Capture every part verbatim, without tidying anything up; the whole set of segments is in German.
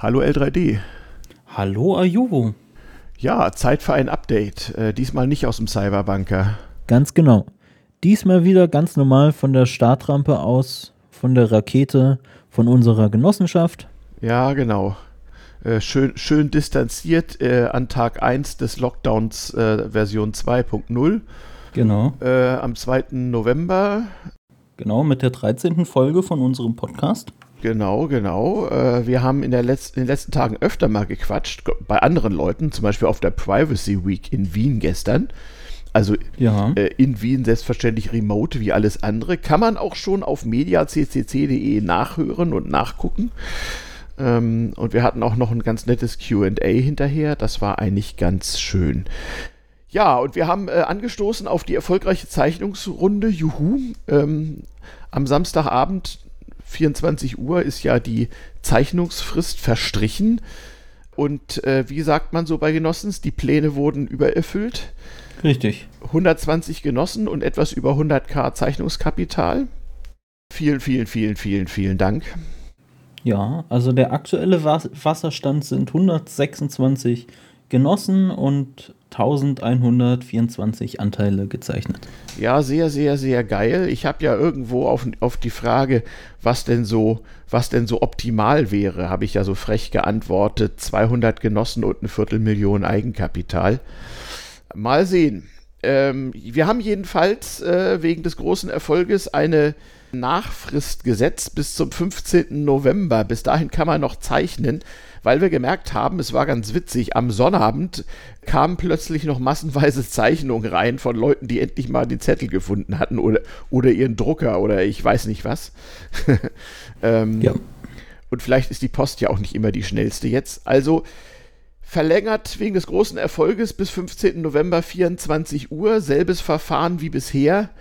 Hallo L drei D. Hallo Ayuvo. Ja, Zeit für ein Update. Äh, diesmal nicht aus dem Cyberbunker. Ganz genau. Diesmal wieder ganz normal von der Startrampe aus, von der Rakete, von unserer Genossenschaft. Ja, genau. Äh, schön, schön distanziert äh, an Tag eins des Lockdowns äh, Version zwei Punkt null. Genau. Äh, am zweiten November. Genau, mit der dreizehnten Folge von unserem Podcast. Genau, genau. Äh, wir haben in, der Letz-, in den letzten Tagen öfter mal gequatscht, bei anderen Leuten, zum Beispiel auf der Privacy Week in Wien gestern. Also ja. äh, in Wien selbstverständlich remote wie alles andere. Kann man auch schon auf media c c c punkt d e nachhören und nachgucken. Ähm, und wir hatten auch noch ein ganz nettes Q and A hinterher. Das war eigentlich ganz schön. Ja, und wir haben äh, angestoßen auf die erfolgreiche Zeichnungsrunde. Juhu. Ähm, am Samstagabend, vierundzwanzig Uhr, ist ja die Zeichnungsfrist verstrichen. Und äh, wie sagt man so bei Genossens, die Pläne wurden übererfüllt. Richtig. hundertzwanzig Genossen und etwas über hunderttausend Zeichnungskapital. Vielen, vielen, vielen, vielen, vielen Dank. Ja, also der aktuelle Was- Wasserstand sind hundertsechsundzwanzig Genossen und eintausendeinhundertvierundzwanzig Anteile gezeichnet. Ja, sehr, sehr, sehr geil. Ich habe ja irgendwo auf, auf die Frage, was denn so, was denn so optimal wäre, habe ich ja so frech geantwortet, zweihundert Genossen und eine Viertelmillion Eigenkapital. Mal sehen. Ähm, wir haben jedenfalls äh, wegen des großen Erfolges eine Nachfrist gesetzt bis zum fünfzehnten November. Bis dahin kann man noch zeichnen, weil wir gemerkt haben, es war ganz witzig, am Sonnabend kamen plötzlich noch massenweise Zeichnungen rein von Leuten, die endlich mal den Zettel gefunden hatten oder, oder ihren Drucker oder ich weiß nicht was. ähm, ja. Und vielleicht ist die Post ja auch nicht immer die schnellste jetzt. Also verlängert wegen des großen Erfolges bis fünfzehnten November vierundzwanzig Uhr, selbes Verfahren wie bisher.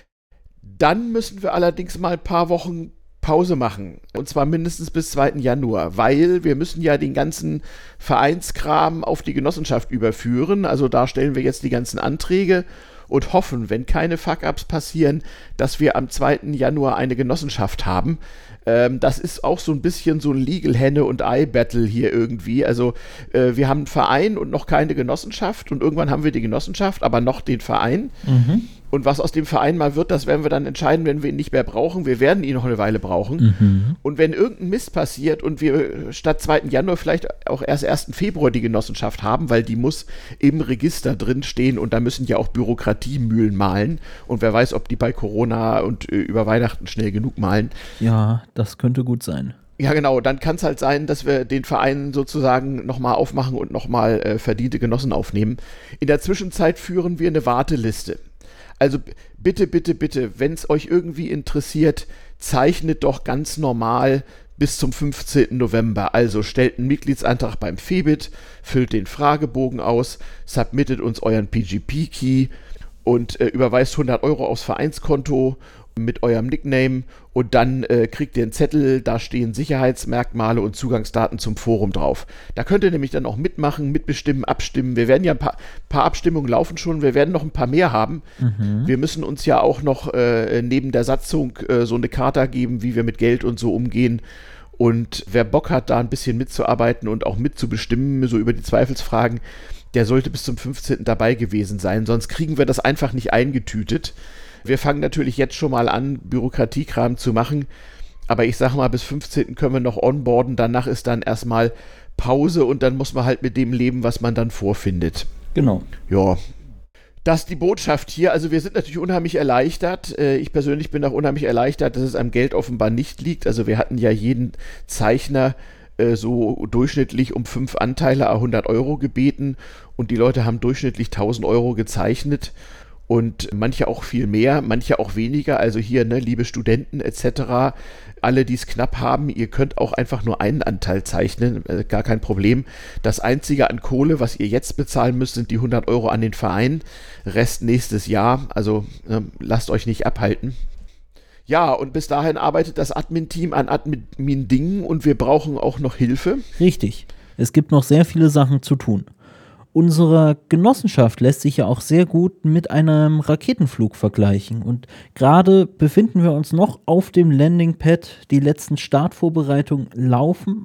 Dann müssen wir allerdings mal ein paar Wochen Pause machen. Und zwar mindestens bis zweiten Januar, weil wir müssen ja den ganzen Vereinskram auf die Genossenschaft überführen. Also da stellen wir jetzt die ganzen Anträge und hoffen, wenn keine Fuck-Ups passieren, dass wir am zweiten Januar eine Genossenschaft haben. Ähm, das ist auch so ein bisschen so ein Legal-Henne- und Ei-Battle hier irgendwie. Also äh, wir haben einen Verein und noch keine Genossenschaft und irgendwann haben wir die Genossenschaft, aber noch den Verein. Mhm. Und was aus dem Verein mal wird, das werden wir dann entscheiden, wenn wir ihn nicht mehr brauchen. Wir werden ihn noch eine Weile brauchen. Mhm. Und wenn irgendein Mist passiert und wir statt zweiten Januar vielleicht auch erst ersten Februar die Genossenschaft haben, weil die muss im Register drin stehen und da müssen ja auch Bürokratiemühlen malen. Und wer weiß, ob die bei Corona und äh, über Weihnachten schnell genug malen. Ja, das könnte gut sein. Ja, genau. Dann kann es halt sein, dass wir den Verein sozusagen nochmal aufmachen und nochmal äh, verdiente Genossen aufnehmen. In der Zwischenzeit führen wir eine Warteliste. Also bitte, bitte, bitte, wenn es euch irgendwie interessiert, zeichnet doch ganz normal bis zum fünfzehnten November. Also stellt einen Mitgliedsantrag beim Febit, füllt den Fragebogen aus, submittet uns euren P G P-Key und äh, überweist hundert Euro aufs Vereinskonto mit eurem Nickname und dann äh, kriegt ihr einen Zettel, da stehen Sicherheitsmerkmale und Zugangsdaten zum Forum drauf. Da könnt ihr nämlich dann auch mitmachen, mitbestimmen, abstimmen. Wir werden ja ein paar, paar Abstimmungen laufen schon, wir werden noch ein paar mehr haben. Mhm. Wir müssen uns ja auch noch äh, neben der Satzung äh, so eine Charta geben, wie wir mit Geld und so umgehen. Und wer Bock hat, da ein bisschen mitzuarbeiten und auch mitzubestimmen, so über die Zweifelsfragen, der sollte bis zum fünfzehnten dabei gewesen sein, sonst kriegen wir das einfach nicht eingetütet. Wir fangen natürlich jetzt schon mal an, Bürokratiekram zu machen, aber ich sage mal, bis fünfzehnten können wir noch onboarden, danach ist dann erstmal Pause und dann muss man halt mit dem leben, was man dann vorfindet. Genau. Ja, das ist die Botschaft hier. Also wir sind natürlich unheimlich erleichtert. Ich persönlich bin auch unheimlich erleichtert, dass es am Geld offenbar nicht liegt. Also wir hatten ja jeden Zeichner so durchschnittlich um fünf Anteile à hundert Euro gebeten und die Leute haben durchschnittlich tausend Euro gezeichnet. Und manche auch viel mehr, manche auch weniger. Also hier, ne, liebe Studenten et cetera, alle, die es knapp haben, ihr könnt auch einfach nur einen Anteil zeichnen, äh, gar kein Problem. Das Einzige an Kohle, was ihr jetzt bezahlen müsst, sind die hundert Euro an den Verein. Rest nächstes Jahr, also äh, lasst euch nicht abhalten. Ja, und bis dahin arbeitet das Admin-Team an Admin-Dingen und wir brauchen auch noch Hilfe. Richtig. Es gibt noch sehr viele Sachen zu tun. Unsere Genossenschaft lässt sich ja auch sehr gut mit einem Raketenflug vergleichen. Und gerade befinden wir uns noch auf dem Landingpad. Die letzten Startvorbereitungen laufen und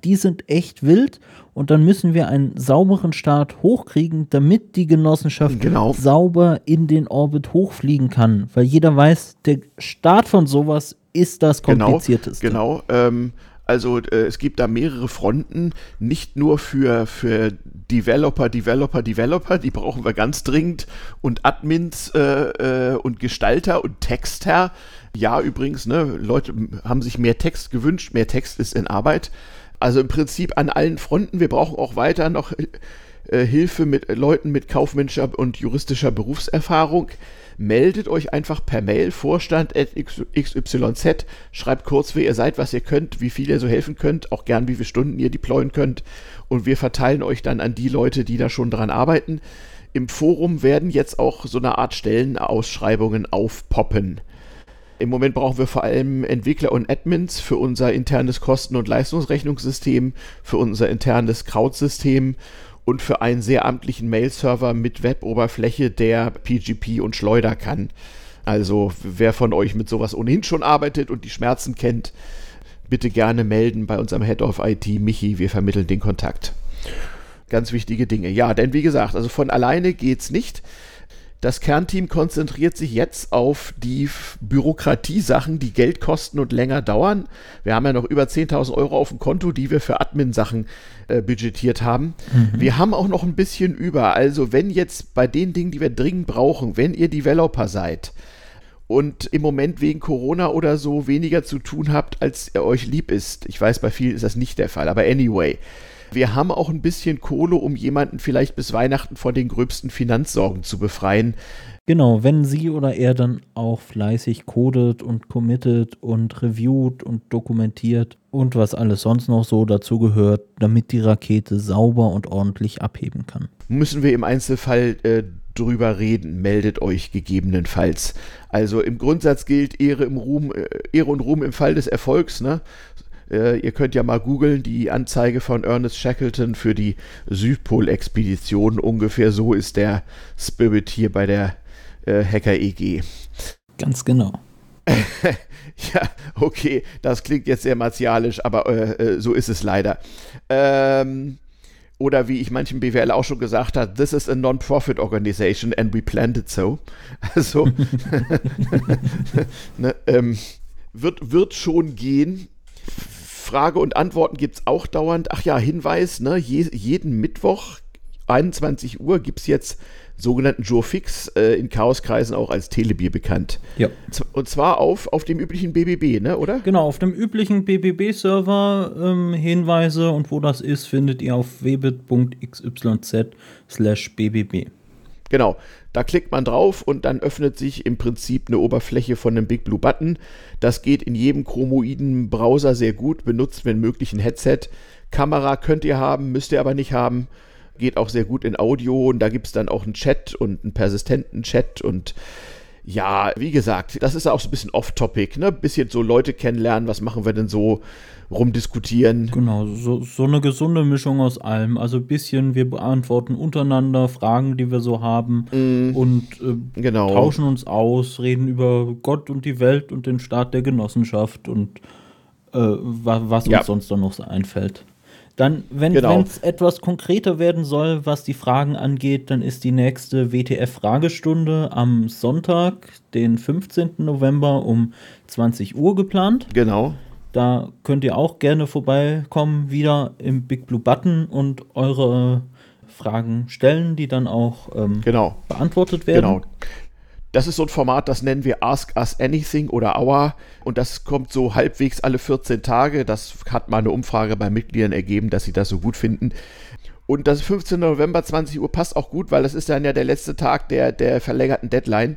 die sind echt wild und dann müssen wir einen sauberen Start hochkriegen, damit die Genossenschaft genau. sauber in den Orbit hochfliegen kann. Weil jeder weiß, der Start von sowas ist das Komplizierteste. Genau, genau. Ähm, also äh, es gibt da mehrere Fronten, nicht nur für, für Developer, Developer, Developer, die brauchen wir ganz dringend, und Admins äh, äh, und Gestalter und Texter. Ja, übrigens, ne, Leute haben sich mehr Text gewünscht, mehr Text ist in Arbeit. Also im Prinzip an allen Fronten. Wir brauchen auch weiter noch äh, Hilfe mit Leuten mit kaufmännischer und juristischer Berufserfahrung. Meldet euch einfach per Mail, vorstand at x y z, schreibt kurz, wer ihr seid, was ihr könnt, wie viel ihr so helfen könnt, auch gern, wie viele Stunden ihr deployen könnt, und wir verteilen euch dann an die Leute, die da schon dran arbeiten. Im Forum werden jetzt auch so eine Art Stellenausschreibungen aufpoppen. Im Moment brauchen wir vor allem Entwickler und Admins für unser internes Kosten- und Leistungsrechnungssystem, für unser internes Crowd-System und für einen sehr amtlichen Mail-Server mit Web-Oberfläche, der P G P und Schleuder kann. Also wer von euch mit sowas ohnehin schon arbeitet und die Schmerzen kennt, bitte gerne melden bei unserem Head of I T, Michi, wir vermitteln den Kontakt. Ganz wichtige Dinge. Ja, denn wie gesagt, also von alleine geht's nicht. Das Kernteam konzentriert sich jetzt auf die Bürokratiesachen, die Geld kosten und länger dauern. Wir haben ja noch über zehntausend Euro auf dem Konto, die wir für Admin-Sachen äh, budgetiert haben. Mhm. Wir haben auch noch ein bisschen über. Also wenn jetzt bei den Dingen, die wir dringend brauchen, wenn ihr Developer seid und im Moment wegen Corona oder so weniger zu tun habt, als er euch lieb ist. Ich weiß, bei vielen ist das nicht der Fall, aber anyway. Wir haben auch ein bisschen Kohle, um jemanden vielleicht bis Weihnachten von den gröbsten Finanzsorgen zu befreien. Genau, wenn sie oder er dann auch fleißig codet und committet und reviewt und dokumentiert und was alles sonst noch so dazu gehört, damit die Rakete sauber und ordentlich abheben kann. Müssen wir im Einzelfall äh, drüber reden, meldet euch gegebenenfalls. Also im Grundsatz gilt Ehre, im Ruhm, äh, Ehre und Ruhm im Fall des Erfolgs, ne? Ihr könnt ja mal googeln, die Anzeige von Ernest Shackleton für die Südpol-Expedition. Ungefähr so ist der Spirit hier bei der äh, Hacker-E G. Ganz genau. Ja, okay, das klingt jetzt sehr martialisch, aber äh, so ist es leider. Ähm, oder wie ich manchen B W L auch schon gesagt habe, this is a non-profit organization and we planned it so. Also, ne, ähm, wird, wird schon gehen. Frage und Antworten gibt es auch dauernd. Ach ja, Hinweis, ne, je, jeden Mittwoch, einundzwanzig Uhr, gibt es jetzt sogenannten Jour Fix, äh, in Chaoskreisen auch als Telebier bekannt. Ja. Und zwar auf, auf dem üblichen B B B, ne, oder? Genau, auf dem üblichen B B B-Server ähm, Hinweise, und wo das ist, findet ihr auf webit punkt x y z slash b b b. Genau, da klickt man drauf und dann öffnet sich im Prinzip eine Oberfläche von einem Big Blue Button. Das geht in jedem chromoiden Browser sehr gut, benutzt wenn möglich ein Headset. Kamera könnt ihr haben, müsst ihr aber nicht haben. Geht auch sehr gut in Audio, und da gibt es dann auch einen Chat und einen persistenten Chat. Und ja, wie gesagt, das ist auch so ein bisschen off-topic, ne? Bisschen so Leute kennenlernen, was machen wir denn so, rumdiskutieren. Genau, so, so eine gesunde Mischung aus allem. Also ein bisschen, wir beantworten untereinander Fragen, die wir so haben, mm, und äh, genau. tauschen uns aus, reden über Gott und die Welt und den Start der Genossenschaft und äh, wa- was uns ja. sonst dann noch so einfällt. Dann, wenn es genau. etwas konkreter werden soll, was die Fragen angeht, dann ist die nächste W T F-Fragestunde am Sonntag, den fünfzehnten November um zwanzig Uhr geplant. Genau. Da könnt ihr auch gerne vorbeikommen, wieder im Big Blue Button, und eure Fragen stellen, die dann auch ähm, genau. beantwortet werden. Genau. Das ist so ein Format, das nennen wir Ask Us Anything oder Hour, und das kommt so halbwegs alle vierzehn Tage. Das hat mal eine Umfrage bei Mitgliedern ergeben, dass sie das so gut finden. Und das fünfzehnten November, zwanzig Uhr, passt auch gut, weil das ist dann ja der letzte Tag der, der verlängerten Deadline.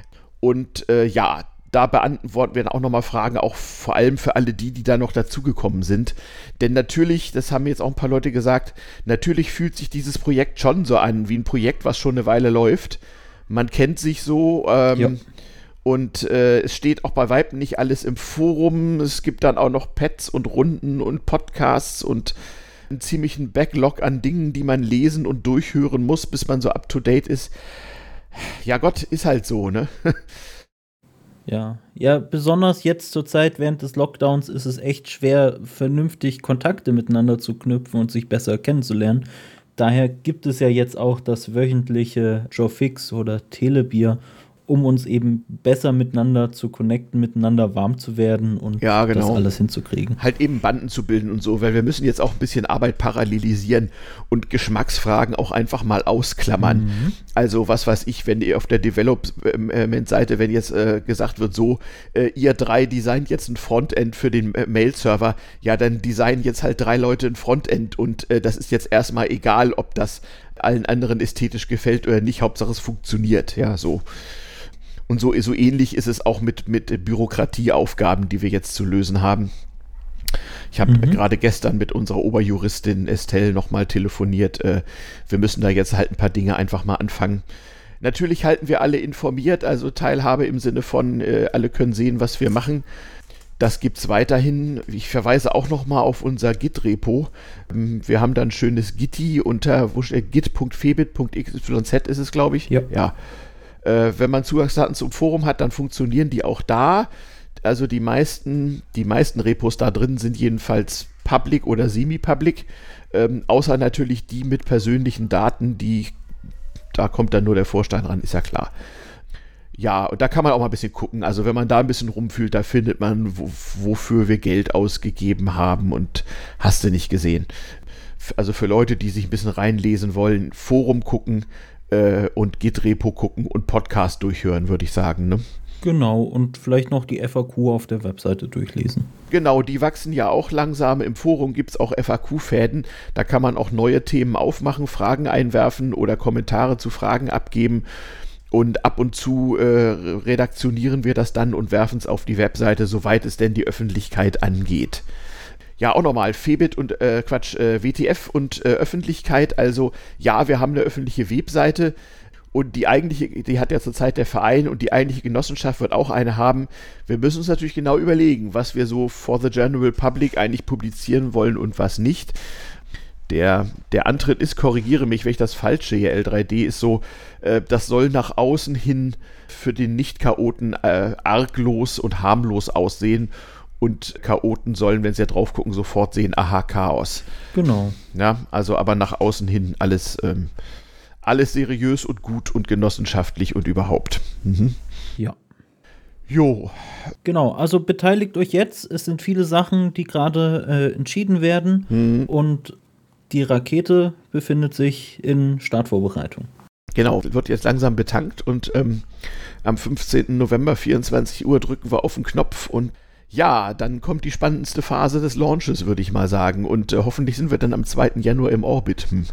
Und äh, ja, da beantworten wir dann auch nochmal Fragen, auch vor allem für alle die, die da noch dazugekommen sind. Denn natürlich, das haben jetzt auch ein paar Leute gesagt, natürlich fühlt sich dieses Projekt schon so an, wie ein Projekt, was schon eine Weile läuft. Man kennt sich so, ähm, ja. und äh, es steht auch bei Weitem nicht alles im Forum. Es gibt dann auch noch Pads und Runden und Podcasts und einen ziemlichen Backlog an Dingen, die man lesen und durchhören muss, bis man so up-to-date ist. Ja Gott, ist halt so, ne? Ja, ja, besonders jetzt zur Zeit während des Lockdowns ist es echt schwer, vernünftig Kontakte miteinander zu knüpfen und sich besser kennenzulernen. Daher gibt es ja jetzt auch das wöchentliche Joe Fix oder Telebier, um uns eben besser miteinander zu connecten, miteinander warm zu werden und ja, genau. das alles hinzukriegen. Halt eben Banden zu bilden und so, weil wir müssen jetzt auch ein bisschen Arbeit parallelisieren und Geschmacksfragen auch einfach mal ausklammern. Mhm. Also was weiß ich, wenn ihr auf der Development-Seite, wenn jetzt äh, gesagt wird, so, äh, ihr drei designt jetzt ein Frontend für den äh, Mail-Server, ja, dann designen jetzt halt drei Leute ein Frontend und äh, das ist jetzt erstmal egal, ob das allen anderen ästhetisch gefällt oder nicht, Hauptsache es funktioniert, ja, so. Und so, so ähnlich ist es auch mit, mit Bürokratieaufgaben, die wir jetzt zu lösen haben. Ich habe mhm. gerade gestern mit unserer Oberjuristin Estelle nochmal telefoniert. Äh, wir müssen da jetzt halt ein paar Dinge einfach mal anfangen. Natürlich halten wir alle informiert, also Teilhabe im Sinne von, äh, alle können sehen, was wir machen. Das gibt es weiterhin. Ich verweise auch nochmal auf unser Git-Repo. Wir haben da ein schönes Gitti unter äh, git punkt febit punkt x y z ist es, glaube ich. Ja. ja. Äh, wenn man Zugangsdaten zum Forum hat, dann funktionieren die auch da. Also die meisten, die meisten Repos da drin sind jedenfalls public oder semi-public, ähm, außer natürlich die mit persönlichen Daten, die, da kommt dann nur der Vorstein ran, ist ja klar. Ja, und da kann man auch mal ein bisschen gucken. Also wenn man da ein bisschen rumfühlt, da findet man, wo, wofür wir Geld ausgegeben haben und hast du nicht gesehen. Also für Leute, die sich ein bisschen reinlesen wollen, Forum gucken, und Git-Repo gucken und Podcast durchhören, würde ich sagen. Ne? Genau, und vielleicht noch die F A Q auf der Webseite durchlesen. Genau, die wachsen ja auch langsam. Im Forum gibt es auch F A Q-Fäden. Da kann man auch neue Themen aufmachen, Fragen einwerfen oder Kommentare zu Fragen abgeben. Und ab und zu äh, redaktionieren wir das dann und werfen es auf die Webseite, soweit es denn die Öffentlichkeit angeht. Ja, auch nochmal, Febit und, äh, Quatsch, äh, W T F und äh, Öffentlichkeit, also ja, wir haben eine öffentliche Webseite und die eigentliche, die hat ja zurzeit der Verein und die eigentliche Genossenschaft wird auch eine haben. Wir müssen uns natürlich genau überlegen, was wir so for the general public eigentlich publizieren wollen und was nicht. Der, der Antritt ist, korrigiere mich, wenn ich das falsch sehe, L drei D ist so, äh, das soll nach außen hin für den Nicht-Chaoten äh, arglos und harmlos aussehen. Und Chaoten sollen, wenn sie ja drauf gucken, sofort sehen, aha, Chaos. Genau. Ja, also aber nach außen hin alles, ähm, alles seriös und gut und genossenschaftlich und überhaupt. Mhm. Ja. Jo. Genau, also beteiligt euch jetzt. Es sind viele Sachen, die gerade äh, entschieden werden. Mhm. Und die Rakete befindet sich in Startvorbereitung. Genau, wird jetzt langsam betankt und ähm, am fünfzehnten November, vierundzwanzig Uhr, drücken wir auf den Knopf und ja, dann kommt die spannendste Phase des Launches, würde ich mal sagen. Und äh, hoffentlich sind wir dann am zweiten Januar im Orbit. Hm.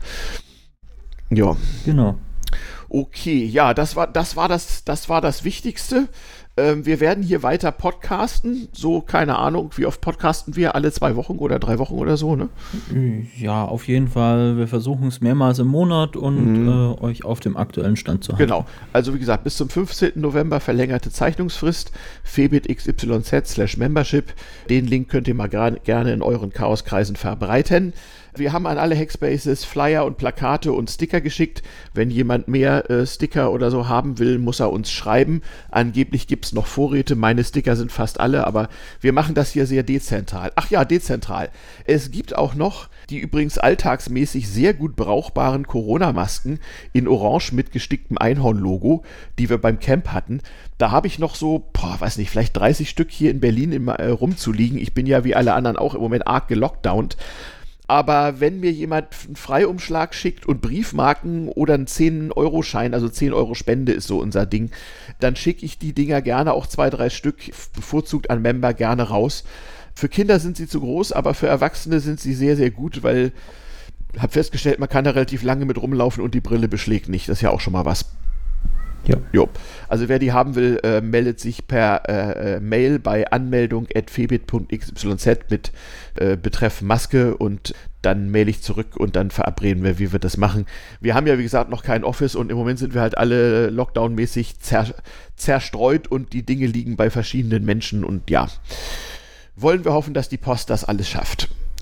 Ja. Genau. Okay, ja, das war das, war das, das, war das Wichtigste. Ähm, wir werden hier weiter podcasten. So, keine Ahnung, wie oft podcasten wir? Alle zwei Wochen oder drei Wochen oder so, ne? Ja, auf jeden Fall. Wir versuchen es mehrmals im Monat und mhm. äh, euch auf dem aktuellen Stand zu halten. Genau. Also wie gesagt, bis zum fünfzehnten November verlängerte Zeichnungsfrist. febitxyz slash membership. Den Link könnt ihr mal gra- gerne in euren Chaoskreisen verbreiten. Wir haben an alle Hackspaces Flyer und Plakate und Sticker geschickt. Wenn jemand mehr äh, Sticker oder so haben will, muss er uns schreiben. Angeblich gibt es noch Vorräte. Meine Sticker sind fast alle, aber wir machen das hier sehr dezentral. Ach ja, dezentral. Es gibt auch noch die übrigens alltagsmäßig sehr gut brauchbaren Corona-Masken in orange mit gesticktem Einhorn-Logo, die wir beim Camp hatten. Da habe ich noch so, boah, weiß nicht, vielleicht dreißig Stück hier in Berlin im, äh, rumzuliegen. Ich bin ja wie alle anderen auch im Moment arg gelockdownt. Aber wenn mir jemand einen Freiumschlag schickt und Briefmarken oder einen zehn-Euro-Schein, also zehn Euro Spende ist so unser Ding, dann schicke ich die Dinger gerne, auch zwei, drei Stück, bevorzugt an Member, gerne raus. Für Kinder sind sie zu groß, aber für Erwachsene sind sie sehr, sehr gut, weil ich habe festgestellt, man kann da relativ lange mit rumlaufen und die Brille beschlägt nicht. Das ist ja auch schon mal was. Ja. Jo. Also wer die haben will, äh, meldet sich per äh, Mail bei anmeldung at febit punkt x y z mit äh, Betreff Maske und dann mail ich zurück und dann verabreden wir, wie wir das machen. Wir haben ja, wie gesagt, noch kein Office und im Moment sind wir halt alle Lockdown-mäßig zer- zerstreut und die Dinge liegen bei verschiedenen Menschen und ja, wollen wir hoffen, dass die Post das alles schafft.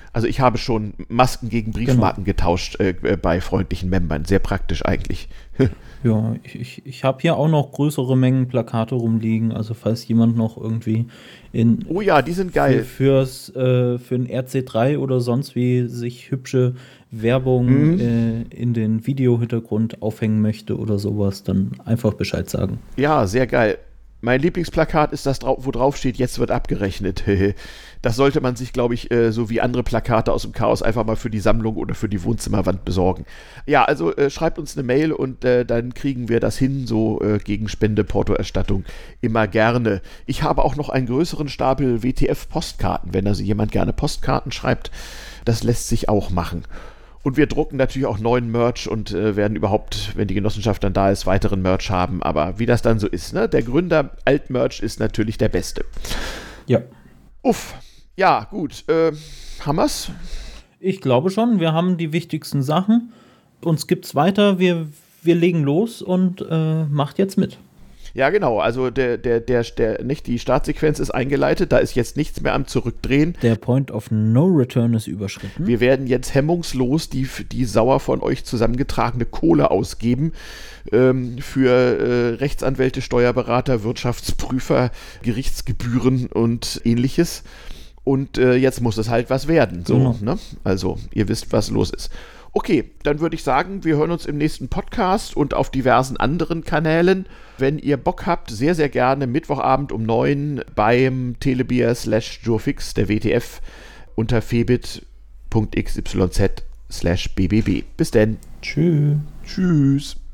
Also ich habe schon Masken gegen Briefmarken genau. getauscht äh, bei freundlichen Membern. Sehr praktisch eigentlich. Ja, ich, ich, ich habe hier auch noch größere Mengen Plakate rumliegen. Also falls jemand noch irgendwie in oh ja, die sind geil. Für, fürs, äh, für ein R C drei oder sonst wie sich hübsche Werbung mhm. äh, in den Videohintergrund aufhängen möchte oder sowas, dann einfach Bescheid sagen. Ja, sehr geil. Mein Lieblingsplakat ist das, wo drauf steht, jetzt wird abgerechnet. Das sollte man sich, glaube ich, äh, so wie andere Plakate aus dem Chaos einfach mal für die Sammlung oder für die Wohnzimmerwand besorgen. Ja, also äh, schreibt uns eine Mail und äh, dann kriegen wir das hin, so äh, gegen Spende, Portoerstattung, immer gerne. Ich habe auch noch einen größeren Stapel W T F-Postkarten, wenn also jemand gerne Postkarten schreibt. Das lässt sich auch machen. Und wir drucken natürlich auch neuen Merch und äh, werden überhaupt, wenn die Genossenschaft dann da ist, weiteren Merch haben. Aber wie das dann so ist, ne? Der Gründer Altmerch ist natürlich der Beste. Ja. Uff. Ja, gut. Äh, haben wir's? Ich glaube schon. Wir haben die wichtigsten Sachen. Uns gibt's weiter. Wir, wir legen los und äh, macht jetzt mit. Ja, genau. Also der, der, der, der, nicht die Startsequenz ist eingeleitet, da ist jetzt nichts mehr am Zurückdrehen. Der Point of No Return ist überschritten. Wir werden jetzt hemmungslos die, die sauer von euch zusammengetragene Kohle ausgeben ähm, für äh, Rechtsanwälte, Steuerberater, Wirtschaftsprüfer, Gerichtsgebühren und ähnliches. Und äh, jetzt muss es halt was werden. So, genau. Ne? Also, ihr wisst, was los ist. Okay, dann würde ich sagen, wir hören uns im nächsten Podcast und auf diversen anderen Kanälen. Wenn ihr Bock habt, sehr, sehr gerne Mittwochabend um neun beim Telebier slash Jurfix der W T F unter febit punkt xyz slash bbb. Bis denn. Tschüss. Tschüss.